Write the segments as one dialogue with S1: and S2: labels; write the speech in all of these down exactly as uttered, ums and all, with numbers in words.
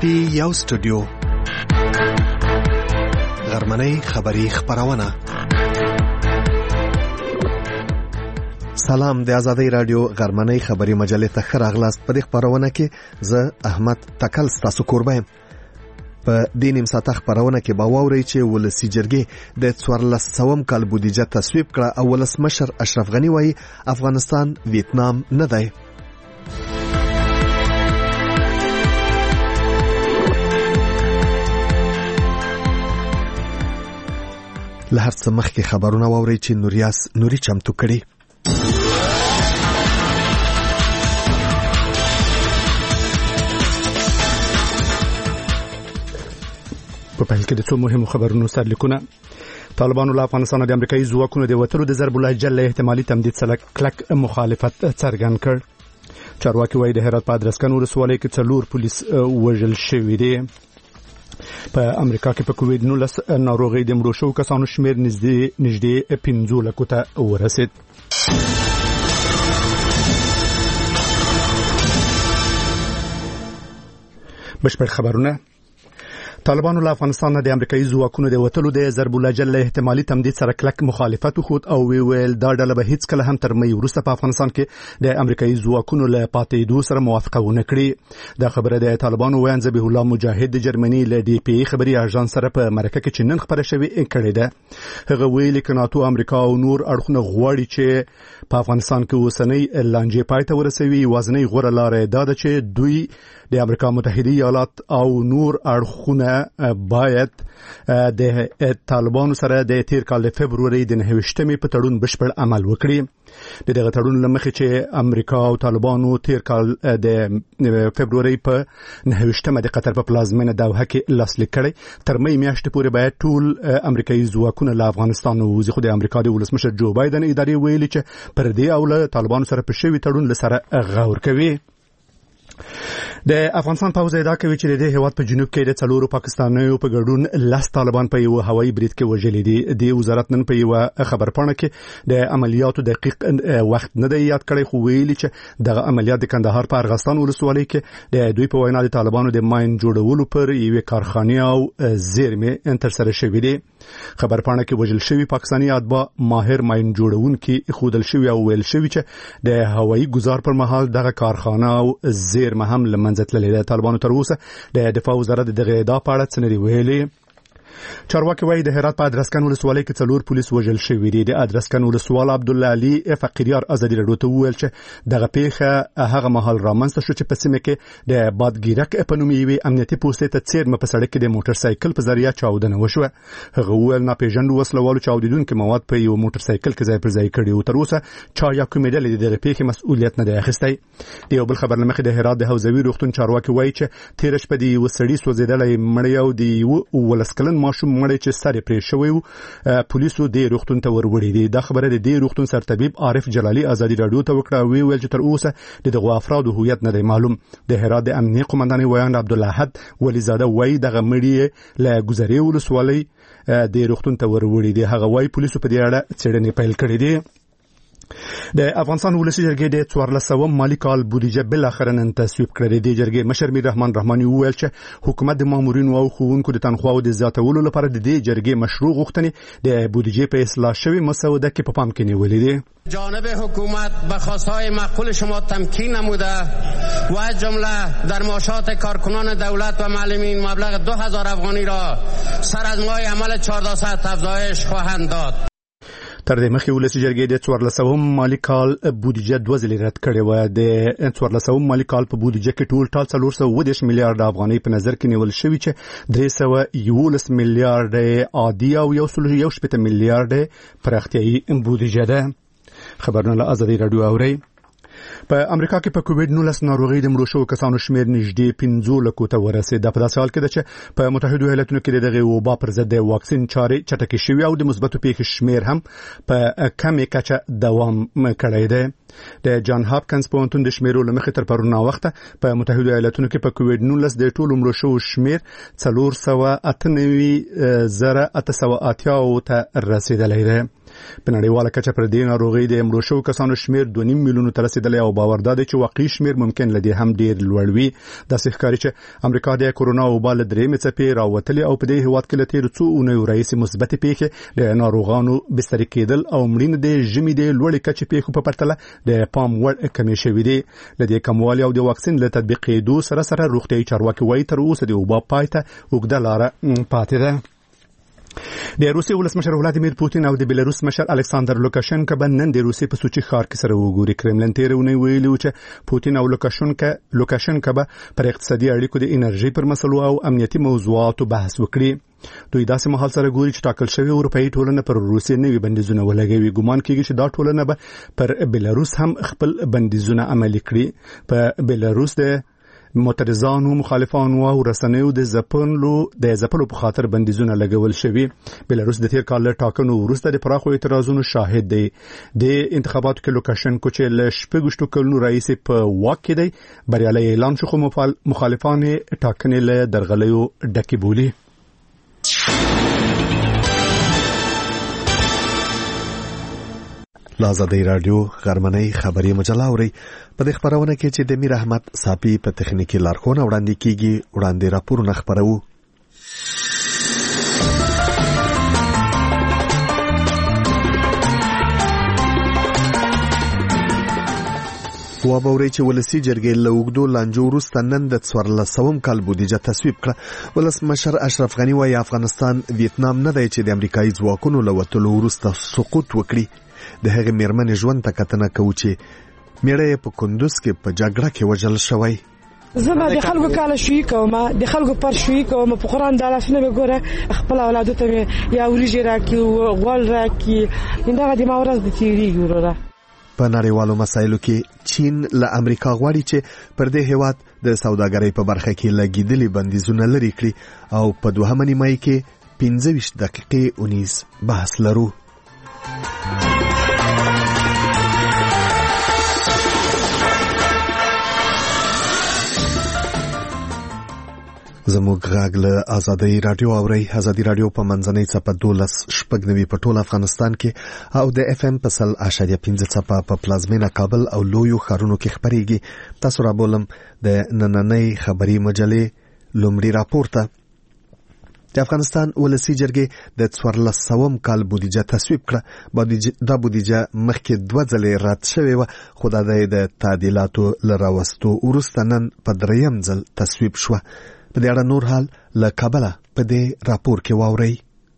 S1: پی یو سټوډیو غرمنۍ خبری خبرونه. سلام، د آزادۍ رادیو غرمنۍ خبری مجلې ته ښه راغلاست. په دې خبرونه کې زه احمد تکل ستاسو کوربه یم. په دې نیم ساعته خبرونه کې به واورئ چې ولسي جرګې د څوارلس سوم کال بودیجه تصویب کړه او ولسمشر اشرف غني وایي افغانستان ویتنام نه دی. له هر څه مخکې خبرونه واورئ چې نوریاس نوري چمتو کړي.
S2: په پیل کې د څو مهمو خبرونو سرلیکونه. طالبانو له افغانستان د امریکایي ځواکونو د وتلو د ضرب الله له احتمالي تمدید سره کلک مخالفت څرګند کړ. چارواکي وایي د هرات په ادرسکن ولسوالۍ کې څلور پولیس وژل شوي دي. په امریکا کې په کووډ نولس ناروغۍ د مړو شوو کسانو شمېر نږدې نږدې پنځه لکو ته ورسید. بشپړ خبرونه. طالبانو له افغانستان د امریکایي ځواکونو د وتلو د ضرب الله له احتمالي تمدید سره کلک مخالفت وکړ او ویل دا ډله به هیڅ کله هم تر مې وروسته په افغانستان کې د امریکایي ځواکونو له پاتېدو سره موافقه ونه کړي. دا خبره د طالبانو ویان ذبیح الله مجاهد د جرمني له ډي پی خبري اژانس سره په مرکه کې چې نن خبره شوې کړې ده. هغه ویلي چې ناتو امریکا او نور اړخونه غواړي چې په افغانستان کې اوسنۍ لانجې پای ته ورسوي. وازنۍ غوړه لاره دا ده چې دوی د امریکا متحده ایالات او نور اړخونه باید د طالبانو سره د تیر کال د فبرवरी د نهویشتمې په تړون بشپړ عمل وکړي. د دغه تړون لمخې چې امریکا او طالبانو تیر کال د فبرवरी په نهویشتمه د قطر په پلازمینه دوحه کې لاسلیک کړي. تر مې میاشتې پورې باید ټول امریکایي ځواکونه له افغانستان ووځي، خو د امریکا د ولسمشر جو بایدن ادارې ویلي چې پر دې او له طالبانو سره په شوي تړون لسره غور کوي. د افغانستان پوځ ادعا کوي چې د هیواد په جنوب کې د څلورو پاکستانیو په ګډون لس طالبان په یو هوایي برید کې وژل دي. د وزارت نن په یو خبرپاڼه کې د عملیاتو دقیق وخت نه دی یاد کړی، خو ویلي چې دغه عملیات د کندهار په ارغستان ولسوالۍ کې د دوی په وینا د طالبانو د ماین جوړولو پر یوې کارخانې او زیرمې تر سره شوې دي. خبرپاڼه کې وژل شوی پاکستاني اتباع ماهر ماین جوړونکي خودل شوی او ویل شوی چې د هوایي گزار پر مهال دغه کارخانه او زیرمه هم لمنځه تللې ده. طالبانو تر اوسه د دفاع وزارت دغه ادعا په اړه څه نه دی ویلي. چارواکي وایي د هرات په ادرسکن ولسوالۍ کې څلور پولیس وژل شوي دي. د ادرسکن ولسوال عبدالله علي فقیریار ازادي راډیو ته وویل چې دغه پیښه هغه مهال رامنځته شو چې په سیمه کې د بادګیرک په نوم یوې امنیتي پوستې ته څیرمه په سړک کې د موټر سایکل په ذریعه چاودنه وشوه. هغه وویل ناپېژاندو وسلوالو چاودیدونکي مواد په یو موټر سایکل کې ځای پر ځای کړي او تر اوسه چا یا کومې ډلې د دغه پیښې مسؤلیت نه دی اخیستی. د یو بل خبر لمخې د هرات د حوزوي روغتون چارواکي وایي چې تیر شپه د یو سړي سوځېدلی مړی او د یو ولس کلن ماشوم مړی چې سر پرې شوی و پولیسو د روغتون ته وروړي دي. دا خبره د دې روغتون سرطبيب عارف جلالي آزادي راډیو ته وکړه او ویل چې تر اوسه دغه افرادو هویت نه دی معلوم. د هرات د امنیه قومندان ویان عبدالله ولیزاده وایي دغه مړی له ګذرې ولسوالۍ د روغتون ته وروړي دي. هغه وایي پولیسو په دې اړه څېړنې پیل کړې دي. د افغانستان ولسي جرګې د څوارلس سوم مالي کال بودیجه بل اخر نن تصویب کړې. د جرګې مشر میر رحمان رحماني وویل چې حکومت د مامورینو او ښوونکو د تنخواو د زیاتولو لپاره د دې جرګې مشروع غوښتنې د بودیجه په اصلاح شوی مسوده کې په پام کې نیولې دي.
S3: جانب حکومت به خواستهای معقول شما تمکین نموده و از جمله در معاشات کارکنان دولت و معلمین مبلغ دو هزار افغانی را سر از ماه عمل چهارده ساعت افزایش خواهند داد.
S2: تر دې مخکې ولسي جرګې د څوارلسم مالي کال بودیجه دوه ځلې رد کړې و. د څوارلسم مالي کال په بودیجه کې ټول ټال څلور سوه اووه دېرش میلیارډ افغانۍ په نظر کې نیول شوي چې درې سوه یولس میلیارډ عادي او یو سل یو شپېته میلیارډ پراختیایي بودیجه ده. خبرونه له آزادي راډیو اورئ. په امریکا کې په کووډ نولس ناروغۍ د مړو شوو کسانو شمېر نږدې پنځه لکو ته ورسېد. په داسې حال کې ده چې په متحده ایالاتونو کې دغه وبا پر ضد د واکسین چارې چټکې شوې او د مثبتو پیښو شمېر هم په کمې کچه دوام کړی دی. د جان هاپکینز پوهنتون د شمیرو لمخې تر پرون وخته په متحده ایالاتونو کې په کووډ نولس د ټولو مړو شوو شمیر څلور سوه اته نوي زره اته سوه اتیا ته رسیدلی دی. په نړیواله کچه پر دې ناروغي د مړو شوو کسانو شمیر دوه نیم میلیونو ته رسیدلی او باور دا دی چې واقعي شمیر ممکن له دې هم ډیر لوړ وي. داسې ښکاري چې امریکا د کرونا وبا له درېیمې څپې راوتلې او په دې هیواد کې له تېرو څو اونیو راهیسې مثبتې پیښې د ناروغانو بسترې کېدل او مړینې د ژمي د لوړې کچې پیښو په پرتله د پام وړ کمې شوې دي. له دې کموالي او د واکسین له تطبیقېدو سره سره روغتیايي چارواکي وایي تر اوسه د وبا پای ته اوږده لاره پاتې ده. د روسیې ولسمشر ولادیمیر پوتین او د بیلاروس مشر الکساندر لوکاشنکو به نن د روسیې په سوچي ښار کې سره وګوري. کرملن تېره اونۍ ویلي و چې پوتین او لوکاشنکو لوکاشنکو به پر اقتصادي اړیکو د انرژي پر مسلو او امنیتي موضوعاتو بحث وکړي. دوی داسې مهال سره ګوري چې ټاکل شوی اروپאי ټولنه پر روسیې نوي بندیزونه ولګوي. ګومان کېږي چې دا ټولنه به پر بیلاروس هم خپل بندیزونه عملي کړي. په بیلاروس د معترضانو مخالفانو او رسنیو د ځپلو د ځپلو په خاطر بندیزونه لګول شوي. بیلاروس د تیر کال له ټاکنو وروسته د پراخو اعتراضونو شاهد دی. د انتخاباتو کې لوکاشنکو چې له شپږشتو کلونو راهیسې په واک کې دی بریالی اعلان شو، خو مخالفان ټاکنې له درغلیو ډکې بولي.
S1: لازادی رادیو غرمنۍ خبري مجله اوري. په دې خبرونه کې چې د میر احمد صافي په تخنیکی لارښوونه وړاندې کیږي وړاندې راپورونه خبرو. وابوري چې ولسی جرګې له وګدو لانجو وروسته نن د څوارلسم کال بودیجه تصویب کړه. ولسمشر اشرف غنی وايي افغانستان ویتنام نه دی چې د امریکایي ځواکونو له وتلو وروسته سقوط وکړي. د هغې میرمنې ژوند ته کتنه کوو چې میړه په کندوز کې په جګړه کې وژل شوی.
S4: زما د خلکو کاله شوي کوم، د خلکو پر شوي کوم، په قرآن د لاسونه به ګوره خپل اولادو ته یا وریجې راکړي غوړ راکړي، همدغه د ما ورځ د تېرېږي وروره.
S1: په نړیوالو مسایلو کې چین له امریکا غواړي چې پر دې هیواد د سوداګرۍ په برخه کې لګېدلي بندیزونه لرې کړي او په دوهمه نیمایي کې پنځه ویشت دقیقې اونیز بحث لرو. زموږ غږ له آزادۍ رادیو اوري. آزادۍ رادیو په منځنۍ څپه دولس شپږ نوي په ټول افغانستان کې او د اف ام په سل اشاریه پنځه څپه په پلازمینه کابل او لویو ښارونو کې خبرېږي. تاسو را بولم د نننۍ خبري مجلې لومړی راپور ته. د افغانستان ولسی جرګې د څوارلسم کال بودیجه تصویب کړه. دا بودیجه مخکې دوه ځلې رد شوې وه، خو دا د تعدیلاتو له راوستو وروسته نن په درېیم ځل تصویب شوه. په دې اړه نور حال له کابله په دې راپور کې واورئ.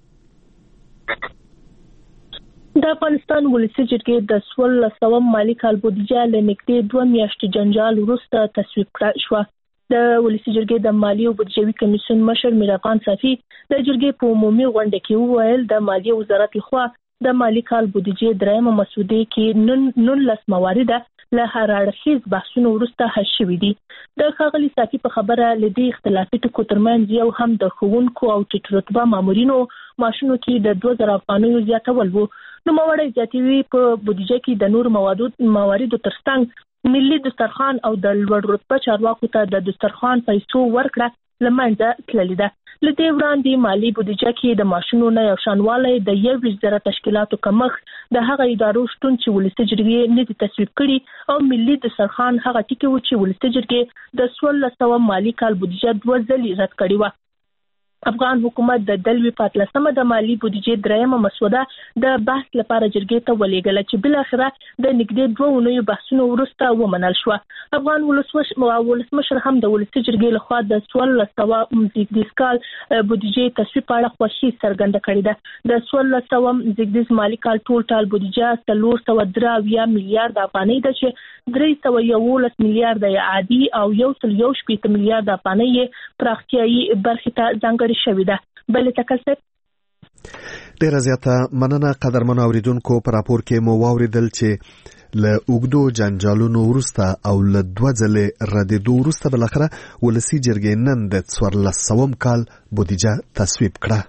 S5: د افغانستان ولسی جرګې د څوارلسم مالي کال بودیجه له نږدې دوه میاشتې جنجال وروسته تصویب کړه شوه. د ولسی جرګې د مالی او بودیجوي کمیسیون مشر میر افغان صافي د جرګې په عمومي غونډه کې وویل د مالیې وزارت لخوا د مالی کال بودیجې درېیمه مسودې کې نولس موارد له هر اړخیز بحثونو وروسته حل شوي دي. د ښاغلي صافي په خبره له دې اختلافي ټکو ترمنځ یو هم د ښوونکو او ټیټ رتبه مامورینو معاشونو کې د دوه زره افغانیو زیاتول و. نوموړی زیاتوي په بودیجه کې د نور مواردو ترڅنګ ملي دسترخوان او د لوړ رتبه چارواکو ته د دسترخوان پیسو ورکړه له منځه تللې ده. له دې وړاندې مالي بودیجه کې د معاشونو نه یو شانوالی، د یوویشت زره تشکیلاتو کمښت، د هغه ادارو شتون چې ولسي جرګې نه دي تصویب کړي او ملي دسترخوان هغه ټکي و چې ولسي جرګې د څوارلسم مالي کال بودیجه دوه ځلې رد کړې وه. افغان حکومت د دلوي په اتلسمه د مالی بودیجې درېیمه مسوده د بحث لپاره جرګې ته ولېږله چې بالاخره د نږدې دوه اونیو بحثونو وروسته ومنل شوه. افغان ولسمشر هم د ولسي جرګې لخوا د څوارلسم زیږدیز کال بودیجې تصویب په اړه خوښي څرګنده کړې ده. د څوارلسم زیږدیز مالي کال ټول ټال بودیجه څلور سوه درې اویا میلیارډ افغانۍ ده چې درې سوه یولس میلیارډ عادي او یو سل یو شپېته میلیارډ افغانۍ پراختیایي برخې ته ځانګړې شوې ده. بلې تکلسر
S1: ډیره زیاته مننه. قدرمنو اوریدونکو، په راپور کې مو واوریدل چې له اوږدو جنجالونو وروسته او له دوه ځلې ردېدو وروسته بالاخره ولسي جرګې نن د څوارلسم کال بودیجه تصویب کړه.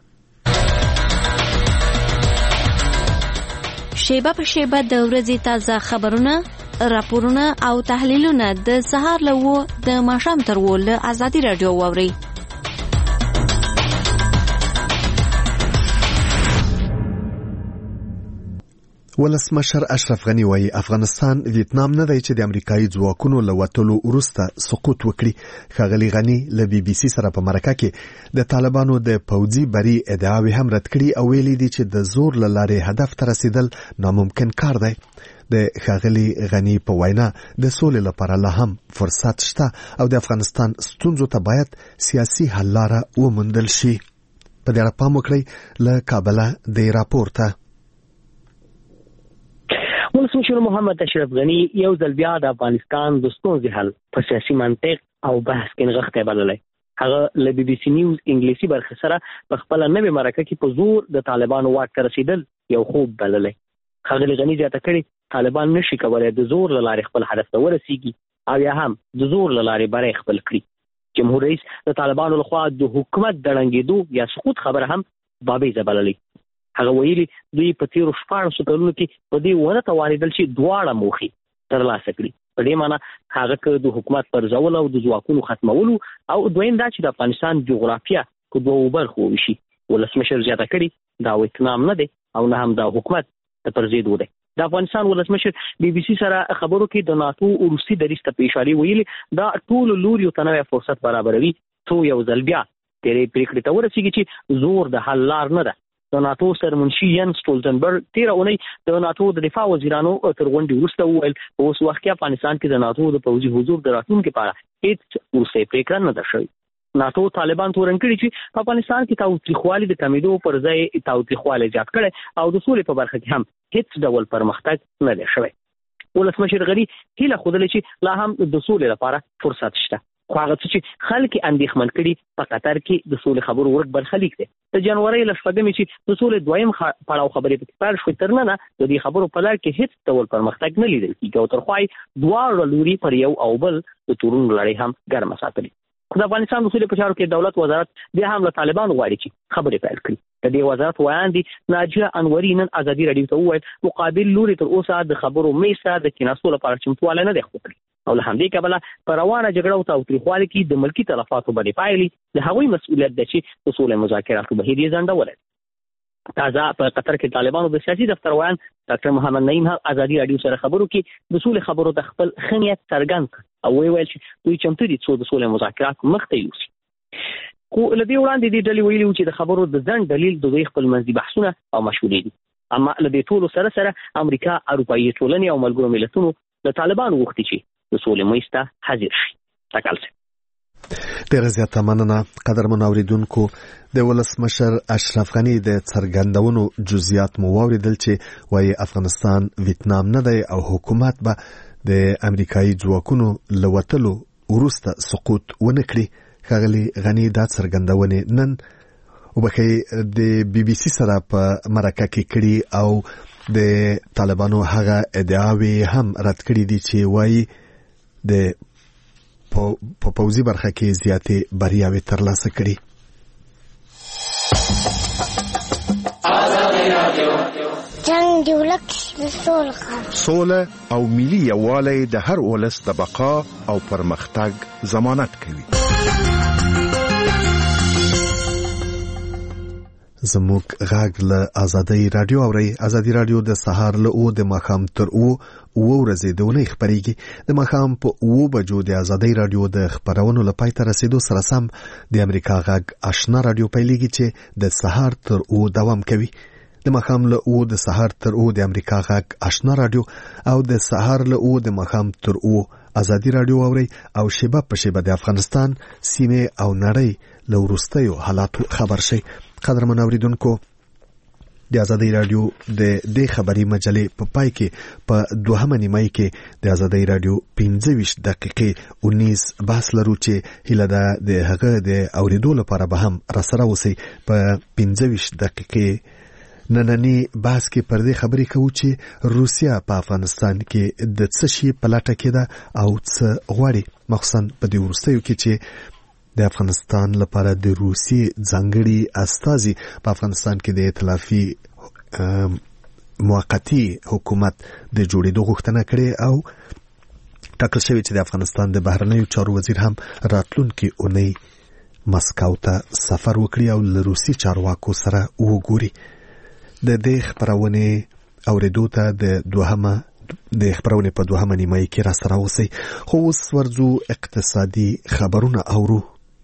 S6: شیبه په شیبه د ورځې تازه خبرونه، راپورونه او تحلیلونه د سهار له و د ماښام تر و له آزادي رادیو واورئ.
S1: ولسمشر اشرف غنی وایي افغانستان ویتنام نه دی چې د امریکایي ځواکونو له وتلو وروسته سقوط وکړي. ښاغلي غنی له بي بي سي سره په مرکه کې د طالبانو د پوځي بری ادعاوې هم رد کړي او ویلي دي چې د زور له لارې هدف ته رسیدل ناممکن کار دی. د ښاغلي غنی په وینا د سولې لپاره لا هم فرصت شته او د افغانستان ستونزو ته باید سیاسي حل لاره وموندل شي. په دې اړه پام وکړئ. له کابله د راپور ته
S7: ولسمشر محمد اشرف غنی یو ځل بیا د افغانستان د ستونزې حل په سیاسي منطق او بحث کې نغښتی بللی. هغه له بي بي سي نیوز انګلیسي برخې سره په خپله نوې مرکه کې په زور د طالبانو واک ته رسیدل یو خوب بللی. ښاغلي غني زیاته کړې طالبان نشي کولی د زور له لارې خپل هدف ته ورسیږي او یا هم د زور له لارې بری خپل کړي. جمهور رئیس د طالبانو لخوا د حکومت د ړنګېدو یا سقوط خبره هم بابیزه بللی. هغه ویلي دوی په تیرو شپاړسو کلونو کې په دې ونه توانېدل چې دواړه موخې ترلاسه کړي. په دې معنی هغه که د حکومت پرځول او د ځواکونو ختمولو او دویم دا چې د افغانستان جغرافیه په دوو برخو وویشي. ولسمشر زیاته کړي دا ویتنام نه دی او نه هم دا حکومت د پرځېدو دی. د افغانستان ولسمشر بي بي سي سره خبرو کې د ناتو روسي دریځ ته په اشاره ویلي دا ټولو لوریو ته نوی فرصت برابروي څو یو ځل بیا تیرې پرېکړې ته ورسېږي چې زور د حل لار نه ده. د ناتو سرمنشي ین سټولټنبرګ تیره اونۍ د ناتو د دفاع وزیرانو تر غونډې وروسته وویل په اوس وخت کې افغانستان کې د ناتو د پوځي حضور د راتلونکي په اړه هېڅ وروستۍ پرېکړه نه ده شوې. ناتو طالبان تورن کړي چې په افغانستان کې تاوتریخوالي د کمیدو پر ځای تاوتریخوالي زیات کړي او د سولې په برخه کې هم هیڅ ډول پرمختګ نه دی شوی. ولسمشر غني هیله ښودلې چې لا هم د سولې لپاره فرصت شته. خو هغه څه چې خلک اندېښمن کړي په قطر کې د سولې خبرو ورک برخلیک دی. د جنوري له شپږمې چې د سولې دویم پړاو خبرې پکې پیل شوې تر ننه د دې خبرو په لړ کې هیڅ ډول پرمختګ نه لیدل کېږي او تر خوا یې دواړه لوري پر یو او بل د تورونو لړۍ هم ګرمه ساتلې. خو د افغانستان د سولې په چارو کې دولت وزارت بیا هم له طالبانو غواړي چې خبرې پیل کړي. د دې وزارت ویاندې ناجیه انوري نن ازادي راډیو ته وویل مقابل لوري تر اوسه د خبرو میز ته د کېناستو لپاره چمتوالی نه دی ښکاره کړی او له همدې کبله په روانه جګړه او تاوتریخوالي کې د ملکي تلفاتو باندې پایلې د هغوی مسؤلیت دی چې د سولې مذاکراتو بهیر یې ځنډولی. تازه په قطر کې طالبانو د سیاسي دفتر ویان ډاکټر محمد نعیم هم ازادي راډیو سره خبرو کې د سولې خبرو د خپل ښه نیت څرګند کړ او ویل چې دوی چمتو دي څو د سولې مذاکرات مخته یوسي. خو له دې وړاندې دې ډلې ویلي وو چې د خبرو د ځنډ دلیل د دوی خپل منځي بحثونه او مشورې دي. اما له دې ټولو سره سره امریکا اروپایي ټولنې او ملګرو ملتونو له طالبانو غوښتي چې د سولې میز ته حاضر شي. تکل سي
S1: ډېر زیاته مننه قدرمن اوریدونکو. د ولسمشر اشرف غنی د څرګندونو جزئیات مو واوریدل چې وايي افغانستان ویتنام نه دی او حکومت به د امریکایي ځواکونو له وتلو وروسته سقوط ونه کړي. ښاغلي غنی دا څرګندونې نن وبخښئ د بي بي سي سره په مرکه کې کړي او د طالبانو هغه ادعاوې هم رد کړي دي چې وايي د په پوځي برخه کې زیاتې بریاوې ترلاسه کړي.
S8: جنگ دی ولک سوله
S9: سوله او ملي یووالی د هر ولس د بقا او پرمختګ ضمانت کوي.
S1: زموږ غږ له ازادي رادیو اوري. ازادي رادیو د سهار له او د ماښام تر او او ورځې د ونې خبريږي. د ماښام په او بجو د ازادي رادیو د خبرونو لپاره تر رسیدو سره سم د امریکا غږ آشنا رادیو پیلېږي چې د سهار تر او دوام کوي. د ماښام له او د سهار تر او د امریکا غږ آشنا رادیو او د سهار له او د ماښام تر او ازادي رادیو اوري او شیبه په شیبه د افغانستان سیمه او نړۍ له وروستیو حالاتو خبر شي. قدرمن اوریدونکو د ازادي رادیو د دې خبري مجلې په پای کې په دوهمه نیمه کې د ازادي رادیو پنځه ویشت دقیقې اونیس بحث لرو چې هله ده د هغه د اوریدو لپاره به هم راسره اوسئ. په پنځه ویشت دقیقې نننی بحث کې پر دې خبرې کوو چې روسیا په افغانستان کې د څه شي په لټه کې ده او څه غواړي، مخصوصا په دې وروستیو کې چې د افغانستان لپاره د روسي ځانګړي استازي په افغانستان کې د ائتلافي موقتی حکومت د جوړېدو غوښتنه کړې او ټاکل شوی چې د افغانستان د بهرنیو چارو وزیر هم راتلونکي اونۍ مسکو ته سفر وکړي او له روسي چارواکو سره وګوري. د دې خبرونه اوریدو ته د دوهمه د خبرونه په دوهمه نیمه کې را سره اوسئ. خو اوس ورځو اقتصادي خبرونه اورو.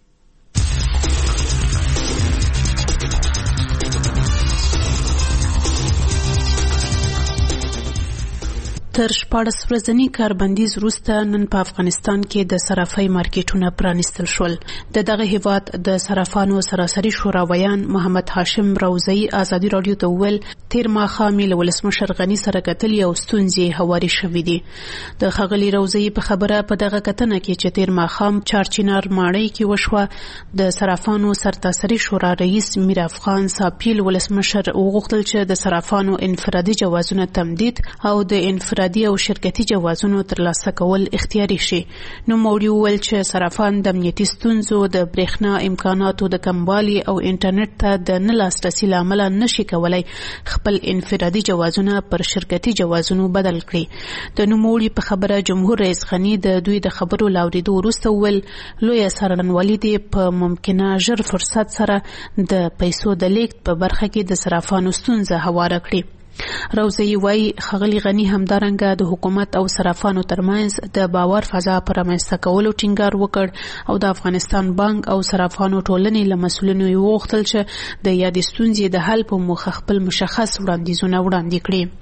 S10: تر شپاړس ورځني کاربندیز وروسته نن په افغانستان کې د صرافۍ مارکیټونه پرانیستل شول. د دغه هیواد د صرافانو سراسري شوراویان محمد هاشم روزي ازادي رادیو ته وویل تیر ماښام له ولسمشر غني سره کتلې او ستونزې هواري شوې دي. د ښاغلي روزي په خبره په دغه کتنه کې چې تیر ماښام چارچینار ماڼۍ کې وشوه د صرافانو سرتاسري شورا رئیس میر افغان ساپیل ولسمشر وغوښتل چې د صرافانو انفرادي جوازونه تمدید او د انفرادي او شرکتي جوازونو ترلاسه کول اختیاري شي. نو موري وویل چې صرافان د امنیتي ستونزو د برېښنا امکاناتو د کموالي او انټرنیټ ته د نه لاسرسي له امله نشي کولی خپل انفرادي جوازونه پر شرکتي جوازونو بدل کړي. د نوموړي په خبره جمهور رئیس غني د دوی د خبرو لاوریدو وروسته وویل لویه څارنوالي دې په ممکنه ژر فرصت سره د پیسو د لیږد په برخه کې د صرافانو ستونزه هواره کړي. روزي وايي ښاغلي غني همدارنګه د حکومت او صرافانو ترمنځ د باور فضا پر رامنځته کولو ټینګار وکړ او د افغانستان بانک او صرافانو ټولنې له مسؤلینو وغوښتل چې د یادې ستونزې د حل په موخه خپل مشخص وړاندیزونه وړاندې کړي.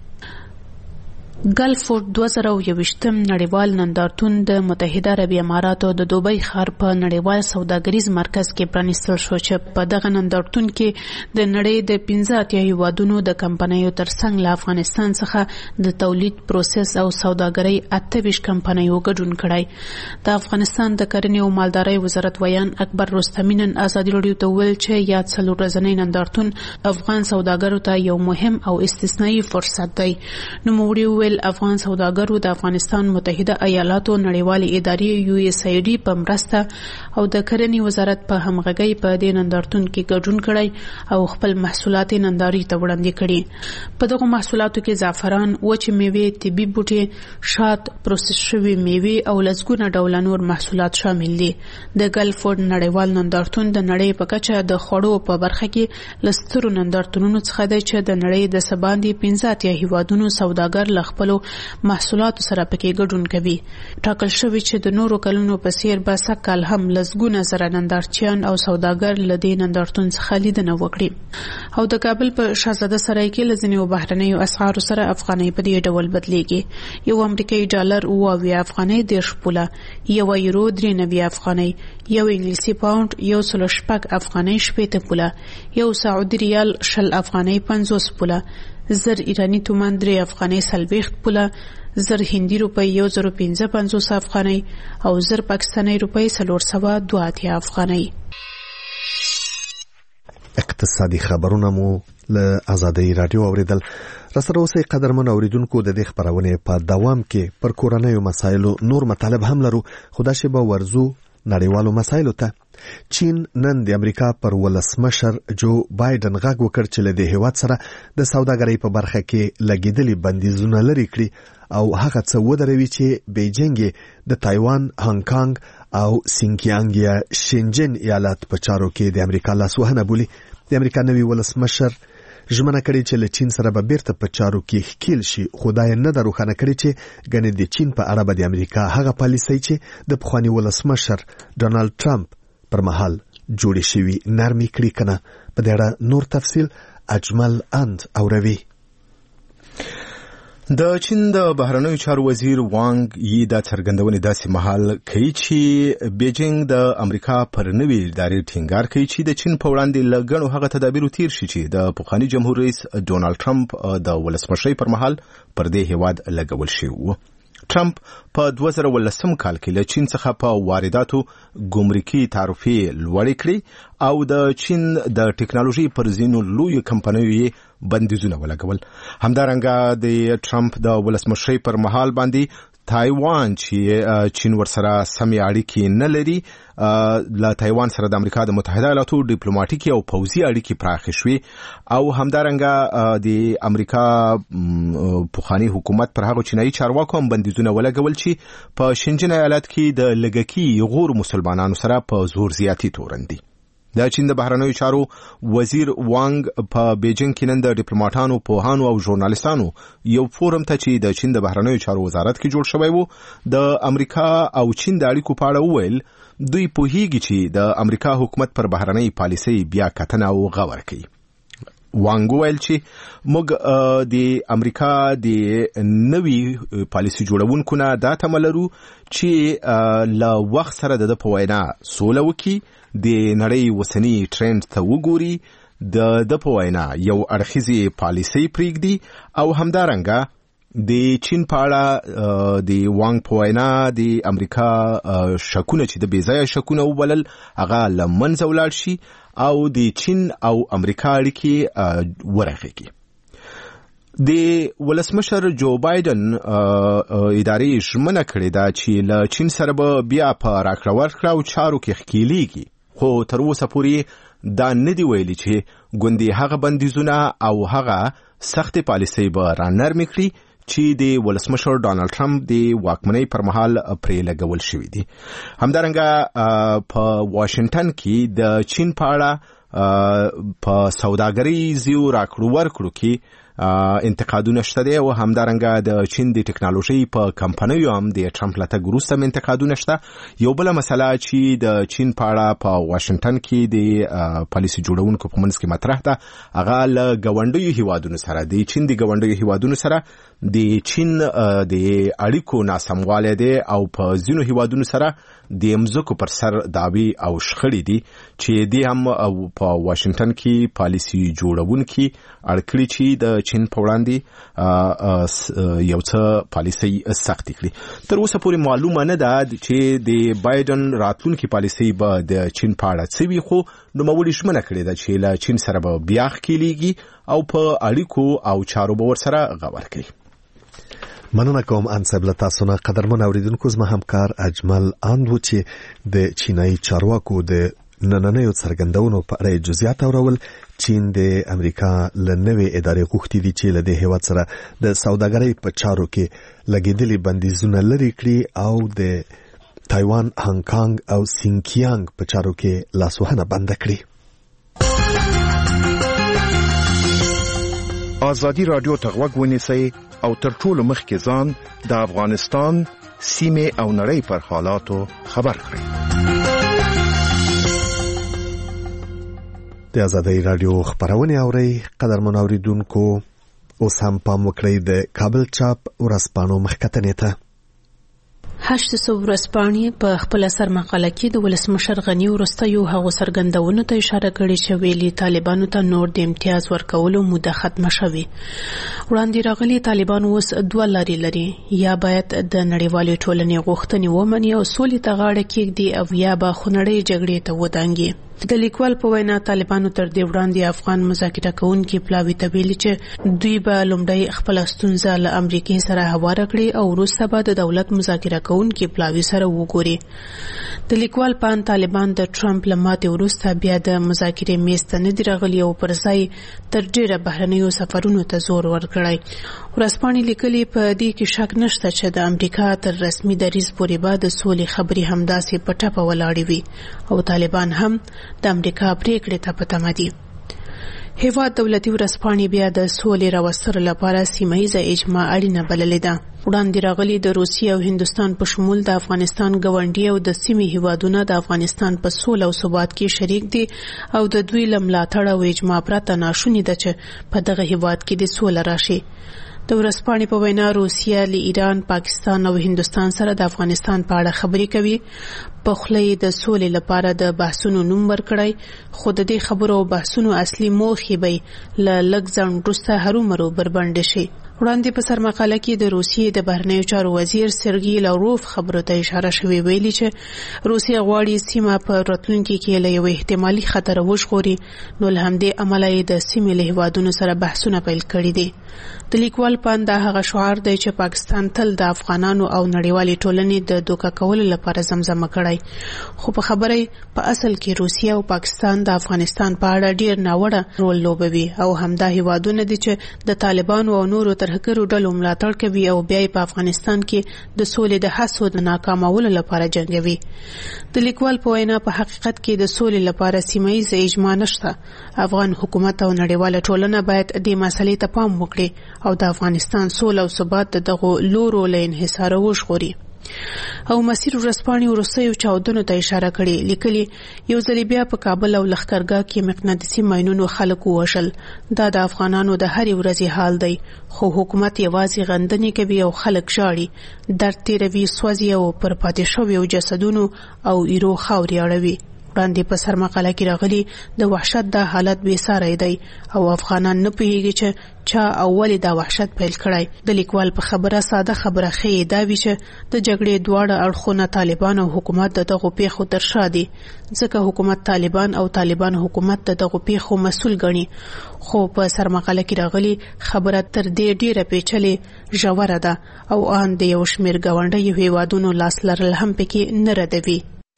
S10: ګلفورد دوه زره یوویشتم نړیوال نندارتون د متحده عربي اماراتو د دوبۍ ښار په نړیوال سوداګریز مرکز کې پرانیستل شو چې په دغه نندارتون کې د نړۍ د پنځه اتیا هیوادونو د کمپنیو ترڅنګ له افغانستان څخه د تولید پروسس او سوداګرۍ اته ویشت کمپنیو ګډون کړی. د افغانستان د کرنې او مالدارۍ وزارت ویان اکبر رستمی نن ازادي رادیو ته وویل چې یاد څلور ورځنی نندارتون افغان سوداګرو ته یو مهم او استثنایی فرصت دی. نوموړي وویل افغان سوداګرو د افغانستان متحده ایالاتو نړیوالې ادارې یو ایس ای ډي په مرسته او د کرنې وزارت په همغږۍ په دې نندارتون کې ګډون کړی او خپل محصولات ننداري ته وړاندې کړي. په دغه محصولاتو کې زعفران، وچې میوې، طبي بوټي، شات، پروسس شوي میوې او لسګونه ډوله نور محصولات شامل دي. د ګلفورد نړیوال نندارتون د نړۍ په کچه د خوړو په برخه کې له سترو نندارتونونو څخه دی چې د نړۍ د څه باندې پنځه اتیا هیوادونو سوداګر له خپلو محصولاتو سره پکې ګډون کوي. ټاکل شوی چې د نورو کلونو په څیر به سږکال هم لسګونه زره نندارچیان او سوداګر له دې نندارتون څخه لیدنه وکړي. او د کابل په شاهزاده سرای کې له ځینو بهرنیو اسعارو سره افغانۍ په دې ډول بدلیږي. یو امریکایي ډالر اوه اویا افغانۍ دېرش پوله، یو یورو درې نوي افغانۍ، یو انګلیسي پاونډ یو سل شپږ افغانۍ شپېته پوله، یو سعودي ریال شل افغانۍ پنځوس پوله، زر ایرانی تومان درې افغانۍ څلوېښت پوله، زر هندي روپۍ یو زر پنځه پنځوس افغانۍ او زر پاکستاني روپۍ څلور سوه دوه اتیا افغانۍ.
S1: اقتصادي خبرونه مو له ازادي رادیو اوریدل. راسره اوسئ قدرمن اوریدونکو. د دې خبرونه په دوام کې پر کورنیو مسایلو نور مطالب هم لرو، خو دا شی به ورزو نړیوالو مسایلو ته. چین نن د امریکا پر ولسمشر جو بایدن غږ وکړ چې له دې هیواد سره د سوداګرۍ په برخه کې لګیدلي بندیزونه لرې کړي او هغه څه ودروي چې بیجینګ د تایوان، هانګ کانګ او سینکیانګ یا شینجن ایالات په چارو کې د امریکا لاسوهنه بولي. د امریکا نوي ولسمشر ژمنه کړې چې له چین سره به بیرته په چارو کې ښکیل شي، خو دا یې نه ده روښانه کړې چې ګنې د چین په اړه به د امریکا هغه پالیسۍ چې د پخواني ولسمشر ډونالډ ټرمپ پر مهال جوړې شوي نرمي کړي کنه. په دې اړه نور تفصیل اجمل اند اوروي.
S2: د چین د بهرنیو چارو وزیر وانګ یی دا څرګندونې داسې مهال کوي چې بیجینګ د امریکا پر نوي ادارې ټینګار کوي چې د چین په وړاندې له ګڼو هغه تدابیرو تیر شي چې د پخواني جمهور رئیس ډونالډ ټرمپ د ولسمشرۍ پر مهال پر دې هیواد لګول شوي وو. ټرمپ په دوه زره ولسم کال کې له چین څخه په وارداتو ګمرکي تعرفې لوړې کړې او د چین د ټکنالوژي پر ځینو لویو کمپنیو یې بندیزونه ولګول. همدارنګه د ټرمپ د ولسمشرۍ پر مهال باندې تایوان چې چین ورسره سمې اړیکې نه لري، له تایوان سره د امریکا د متحده ایالاتو ډیپلوماټیکي او پوځي اړیکې پراخې شوې او همدارنګه د امریکا پخوانی حکومت پر هغو چینایي چارواکو هم بندیزونه ولګول چې په شینجن ایالت کې د لږکي غور مسلمانانو سره په زور زیاتي تورن دي.
S11: د چین د بهرنیو چارو وزیر وانګ په بیجینګ کې نن د ډیپلوماټانو، پوهانو او ژورنالیستانو یو فورم ته چې د چین د بهرنیو چارو وزارت کې جوړ شوی وو د امریکا او چین د اړیکو په اړه وویل دوی پوهیږي چې د امریکا حکومت پر بهرنۍ پالیسۍ بیا کتنه او غور کوي. وانګ ویل چې موږ د امریکا د نوي پالیسي جوړونکو نه دا تمه لرو چې له وخت سره د په وینا سوله وکړي، د نړۍ وسنی ټرند ته وګوري، د د په وینا یو اړخیزي پالیسي پریږدي او همدارنګه د چین په اړه د وانګ په وینا د امریکا شکونه چې د بیځایه شکونه وبلل هغه له منځه ولاړ شي او د چین او امریکا اړیکې ورغېږي. د ولسمشر جو بایدن ادارې ژمنه کړې ده چې له چین سره به بیا په راکړه ورکړه او چارو کې ښکېلیږي، خو تر اوسه پورې دا نه دی ویلي چې ګوندې هغه بندیزونه او هغه سختې پالیسۍ به رانرمې کړي چې د ولسمشر ډانلډ ټرمپ د واکمنۍ پر مهال پرې لګول شوي دي. همدارنګه په واشنگټن کې د چین په اړه په سوداګریزو راکړو ورکړو کې انتقادونه شته دي او همدارنګه د چین د ټکنالوژي په کمپنیو هم د ټرمپ له تګ وروسته انتقادونه شته. یو بل مسله چې د چین په اړه په واشنگټن کې د پالیسي جوړونکو په منځ کې مطرح ده هغه له ګاونډیو هیوادونو سره د چین د ګاونډیو هیوادونو سره د چین د اړیکو ناسموالی دی او په ځینو هیوادونو سره د مځکو پر سر دعوی او شخړې دي چې دی هم په واشنگټن کې پالیسي جوړونکي اړکړي چې د چین په وړاندې یو څه پالیسي سخت کړي. تر اوسه پورې معلومه نه ده چې د بایدن راتلونکي پالیسي به د چین په اړه څه وي، خو نوموړي ژمنه کړې ده چې له چین سره به بیا ښکېلیږي او په اړیکو او چارو به ورسره غور کوي.
S1: مننه کوم انصب له تاسو نه قدرمن اوریدونکو. زما همکار اجمل اندو چې د چینایي چارواکو د نننیو څرګندونو په اړه جزئیات اورول. چین د امریکا له نوې ادارې غوښتي دي چې له دې هیواد سره د سوداګرۍ په چارو کې لګېدلي بندیزونه لرې کړي او د تایوان، هانګ کانګ او سینکیانګ په چارو کې لاسوهنه بنده کړي.
S9: ازادي رادیو ته غوږ ونیسئ او تر ټولو مخکې ځان د افغانستان سیمې او نړۍ پر حالاتو خبر کړئ.
S1: د ازادي رادیو خبرونه اورئ. قدرمن اوریدونکو اوس هم پام وکړئ د کابل چاپ ورځپاڼو مخکتنې ته.
S10: هشت سو ورځپاڼې په خپل سر مقاله کې د ولسمشر غنی وروستیو هغو څرګندونو ته اشاره کړې چې ویلي طالبانو ته نور د امتیاز ورکولو موده ختمه شوې. وړاندې راغلي طالبان اوس دوه لارې لري، یا باید د نړیوالې ټولنې غوښتنې ومني او سولې ته غاړه کېږدي او یا به خونړۍ جګړې ته ودانګي. د لیکوال په وینا طالبانو تر دې وړاندې افغان مذاکره کوونکي پلاوي ته ویلي چې دوی به لومړی خپل ستونزه له امریکای سره هواره کړي او وروسته به د دولت مذاکره کوونکي پلاوي سره وګوري. د لیکوال په اند طالبان د ټرمپ له ماتې وروسته بیا د مذاکرې میز ته نه دي راغلي او پر ځای تر ډیره بهرنیو سفرونو ته زور ورکړی. ورځپاڼې لیکلي په دې کې شک نشته چې د امریکا تر رسمي دریځ پورې به د سولې خبرې همداسې په ټپه ولاړې وي او طالبان هم د امریکا پریکړې ته په تمه دي. هیواد دولتي ورځپاڼې بیا د سولې راوستلو لپاره سیمه ییزه اجماع اړینه بللې ده. وړاندې راغلي د روسیې او هندوستان په شمول د افغانستان ګاونډي او د سیمې هیوادونه د افغانستان په سوله او ثبات کې شریک دي او د دوی له ملاتړ او اجماع پرته ناشونې ده چې په دغه هیواد کې د سوله راشي. د ورځپاڼې په وینا روسیه له ایران، پاکستان او هندوستان سره د افغانستان په اړه خبرې کوي. په خوله یې د سولې لپاره د بحثونو نوم ورکړی، خو د دې خبرو او بحثونو اصلي موخې به له لږ ځنډ وروسته هرومرو بربنډې شي. وړاندې په سرمقاله کې د روسیې د بهرنیو چارو وزیر سرګي لاوروف خبرو ته اشاره شوې، ویلي چې روسیه غواړي سیمه په راتلونکي کې له یو احتمالي خطر وژغوري، نو له همدې امله یې د سیمې له هیوادونو سره بحثونه پیل کړي دي. د لیکوال په اند هغه شعار دی چې پاکستان تل د افغانانو او نړیوالې ټولنې د دوکه کولو لپاره زمزمه کړی، خو په خبره په اصل کې روسیه او پاکستان د افغانستان په اړه ډیر ناوړه رول لوبوي او همدا هیوادونه دي چې د طالبانو او نورو ترهګرو ډلو ملاتړ کوي او بیا په افغانستان کې د سولې د هڅو د ناکامولو لپاره جنګوي. د لیکوال په وینا په حقیقت کې د سولې لپاره سیمه ییزه اجماع نشته. افغان حکومت او نړیواله ټولنه باید دې مسلې ته پام وکړي او د افغانستان سوله او ثبات دغه لورو له انحصار وژغوري. او مسیر ورسپانې وروستیو چاودنو ته اشاره کړې. لیکلي یو ځل بیا په کابل او لښکرګاه کې مقناطیسي ماینونو خلک ووژل. دا د افغانانو د هرې ورځې حال دی، خو حکومت یوازې غندنې کوي او خلک ژاړي، درد تیروي، سوځي او پر پاتې شویو جسدونو او ایرو خاورې اړوي. وړاندې په سرمقاله کې راغلي د وحشت دا حالت بې ساری دی او افغانان نه پوهیږي چې چا او ولې دا وحشت پیل کړی. د لیکوال په خبره ساده خبره ښیي دا وي چې د جګړې دواړه اړخونه طالبان او حکومت د دغو پیښو تر شا دي، ځکه حکومت طالبان او طالبان حکومت د دغو پیښو مسؤل ګڼي. خو په سرمقاله کې راغلي خبره تر دې ډیره پیچلې ژوره ده او ان د یو شمېر ګاونډیو هیوادونو لاس لرل هم پکې نه ردوي.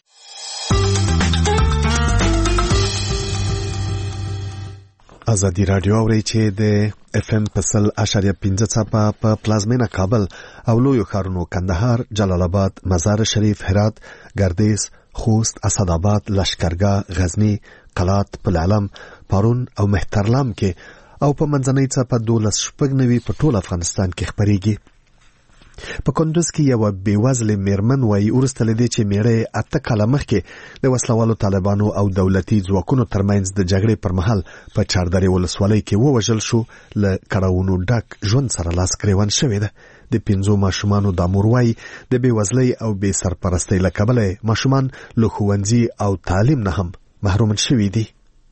S1: ازادي رادیو اوري چې د اف ام پسل اشاریه پنځه څپه په پلازمینه کابل او لویو ښارونو کندهار، جلال آباد، مزار شریف، هرات، ګردیز، خوست، اسداباد، لشکرګاه، غزنی، قلات، پلعلم، پارون او مهترلام کې او په منځنۍ څپه دولس شپږ نوي په ټول افغانستان کې خبريږي. په کندوز کې یو بیوزله میرمن وایي ورسته لدی چې میړه اته کاله مخکې د وسلوالو طالبانو او دولتي ځواکونو ترمنځ د جګړې پر مهال په چاردرې ولسوالۍ کې ووژل شو. له کړهونو ډک ژوند سره لاس ګریوان شوی ده. د پنځو ماشومانو د مور وایي د بیوزلۍ او بې سرپرستۍ له کبله ماشومان له ښوونځي او تعلیم نه هم محروم شوي دي.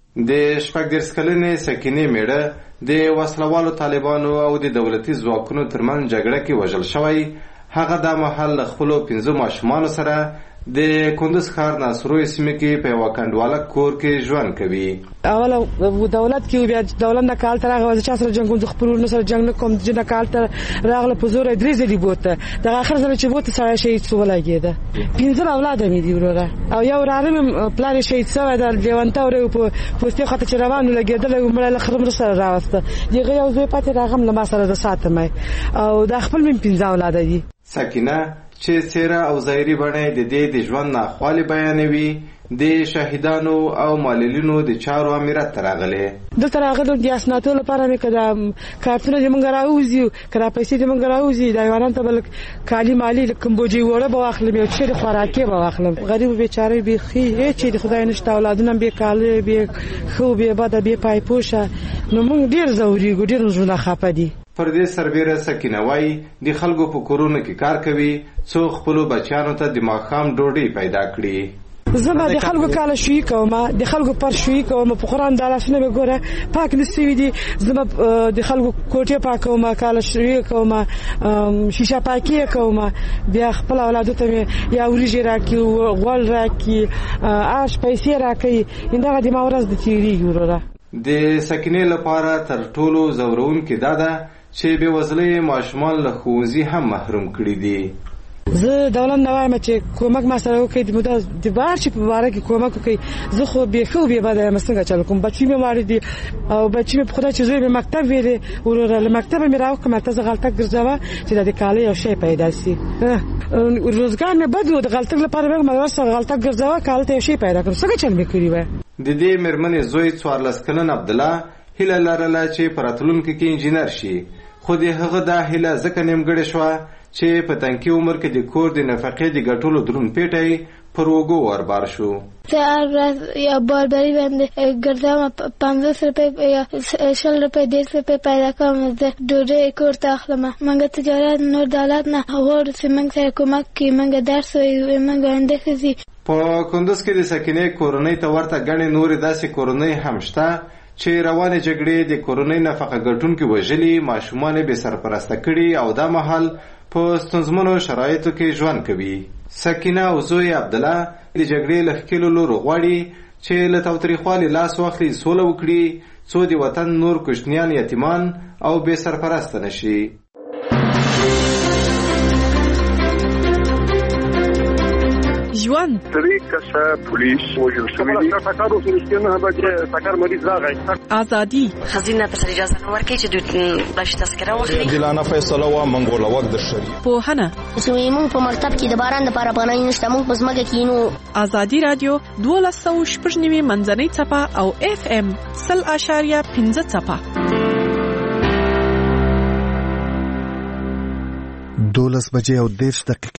S12: د شپږ دېرش کلنې سکینې میړه د وسلوالو طالبانو او د دولتي ځواکونو ترمنځ جګړه کې وژل شوی. هغه د مهال له خپلو پنځو ماشومانو سره د کندوز ښار ناصروي سیمې کې په یوه کنډواله کور کې ژوند کوي.
S4: اوله دولت کې بیا دولت نه کال تر هغه چا سره جنګ کوم، خپلونو سره جنګ نه کوم، جنه کال تر راغله په زور درې ځلې بوته. د اخر ځل چې بوته سره شهید شو ولګیده. پنځه اولاد مې دی وروره او یو رانه پلان شهید شوی د لیوانته او په پوسټي خاطر چې روانو لګیدل او مړ له خرم سره راوسته. دغه یو زوی پاتې راغم له ما سره د ساتمه او د خپل مې پنځه اولاد دي.
S12: سکینه چې څیره او ظاهري بڼه د دې د ژوند ناخوالې بیانوي، د شهیدانو او معلولینو د چارو امارت راغلي.
S4: دلته راغلو د اسنادو لپاره مې کړه کارتونه چې مونږ راوځي کړه پیسې چې مونږ راوځي د ایوانان ته بل کالی مالی کمبوجي وړه به واخلم یو چې خوراکي به واخلم. غریب بیچاره به خي چې د خدای نشته اولادونه به کاله به خو به بد به پای پوشه نو مونږ ډیر زوري ګډیر زونه خپه دي.
S12: پر دې سربېره سکینه وایي د خلکو په کورونو کې کار کوي څو خپلو بچیانو ته د ماښام ډوډۍ پیدا کړي.
S4: زما د خلکو کاله شوي کوم، د خلکو پر شوي کوم، په قرآن د لاسونه به ګوره پاک نسوي دي. زما د خلکو کوټې پاکوم، کاله شوي کوم، شیشه پاکي کوم، بیا خپل اولادو ته یا وریجې راکړي، غوړ راکړي، آش پیسې راکړي. همدغه د ما ورځ د تېرېږي وروره.
S12: د سکینې لپاره تر ټولو ځورونکې دا ده چې بېوزلۍ ماشومان له ښوونځي هم محروم کړي دي.
S4: زه دولت نه وایم چې کومک ما سره وکړي، د مدار د بار چې په باره کې کومک وکړي. زه خو بې ښه بې بده یم، څنګه چل کوم؟ بچي مې مړ دي او بچي مې په خدای چې زوی مې مکتب ویلې وروره له مکتبه مې راوکړم ته زه غلطه ګرځوه چې د کاله یو شی پیدا سي. روزګار مې بد و د غلطه لپاره به مدرسه غلطه ګرځوه کاله ته یو شی پیدا کړم. څنګه چل مې کړی و؟
S12: د دې مېرمنې زوی څوارلس کلن عبدالله هیله لرله چې په راتلونکي کې انجینر شي، خو د هغه دا هیله ځکه نیمګړې شوه چې په تنکي عمر کې د کور د نفقې د ګټلو دروند پیټی پر اوږو وربار شو.
S8: زه هر ورځ یا باربري باندې ګرځم، پنځوس روپۍ یا شل روپۍ دېرش روپۍ پیدا کوم، زه ډوډۍ کور ته اخلم. موږ تجارت نور دولت نه غواړو چې موږ سره کومک کړي، موږ درس وایو، موږ آینده ښځې.
S12: په کندوز کې د سکینې کورنۍ ته ورته ګڼې نورې داسې کورنۍ هم شته چې روانې جګړې د کورنۍ نفقه ګټونکي وژلي، ماشومان بې سرپرسته کړي او دا مهال په ستونزمنو شرایطو کې ژوند کوي. سکینه او زوی عبدالله د جګړې له ښکېلو لورو غواړي چې له تاوتریخوالي لاس واخلي، سوله وکړي، څو د وطن نور کوچنیان یتیمان او بې سرپرسته نشي.
S13: ژوند ژوند
S14: درې کسه پولیس وژل شوي دي ټکر وسو نه به ټکر مریض راغی
S13: ازادي
S15: خزینه ته اجازه نه ورکړي چې دوی بلش تذکره واخلي
S16: عادلانه فیصله وا منګول وخت د شری
S13: پوهنه
S17: زموږ په مکتب کې د باران د لپاره پناه نشته موږ په ځمکه کې نو
S13: ازادي رادیو دولس سوه شپږ نوي منځنۍ څپه او اف ام سل اشاریه پنځه څپه
S1: دولس بجې او دېرش دقیقې